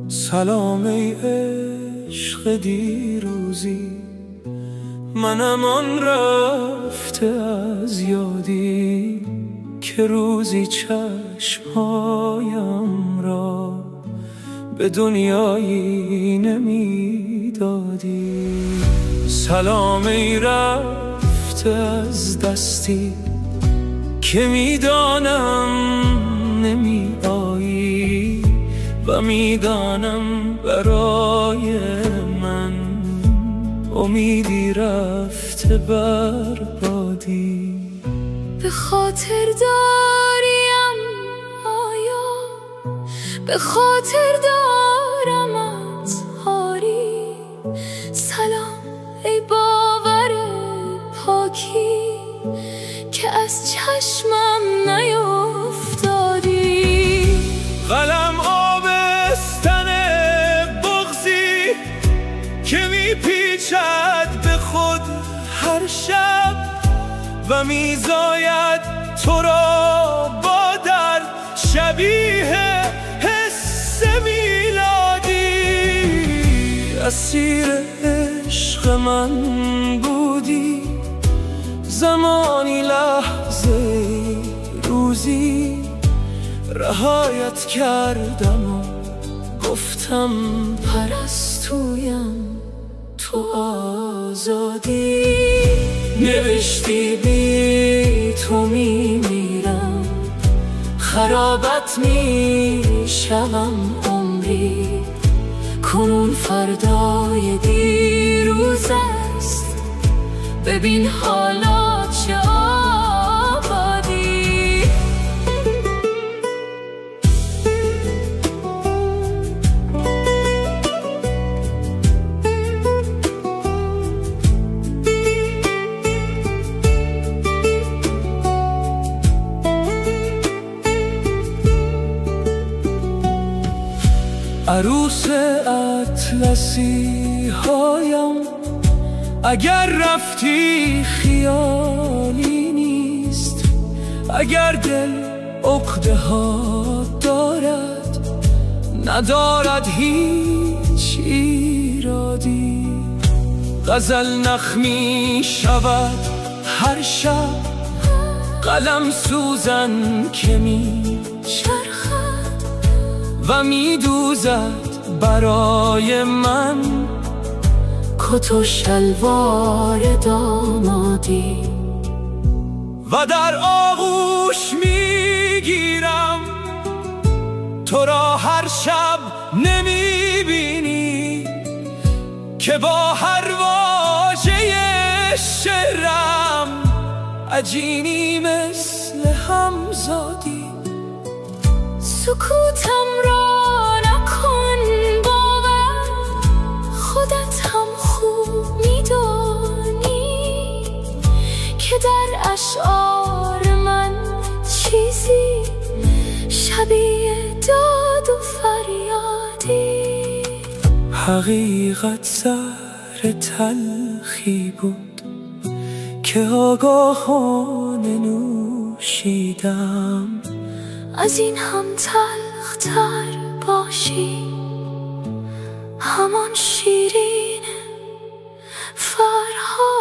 سلام ای عشق دیروزی، منم آن رفته از یادی که روزی چشمهایم را به دنیایی نمیدادی. سلام ای رفته از دستی که میدانم نمی آیی و میدانم برای من امیدی رفته بربادی. به خاطر داریم آیا به خاطر دارمت هاری؟ سلام ای باور پاکی که از چشمم نیفتادی. قلم آبستن بغضی که میپیچد به خود هر شب و میزاید تو را با درد شبیه حس میلادی. اسیر عشق من بودی زمانی، لحظه روزی رهایت کردم و گفتم پرستویم تو آزادی. نوشتی بی تو میمیرم، خرابت میشوم عمری، کنون فردای دیروز است، ببین حالا چه آبادی. عروس اطلسی هایم، اگر رفتی خیالی نیست، اگر دل عقده ها دارد ندارد هیچ ایرادی. غزل نخمی شود هر شب، قلم سوزن که می چرخد و می دوزد برای من کت و شلوار دامادی. و در آغوش میگیرم تو را هر شب نمیبینی که با هر واژه شعرم عجینی مثل همزادی. سکوتم را نکن باور، خودت هم خوب میدانی که در اشعار من چیزی شبیه داد و فریادی. حقیقت زهر تلخی بود که آگاهانه نوشیدم، از این هم تلختر باشی همان شیرین فرهاد.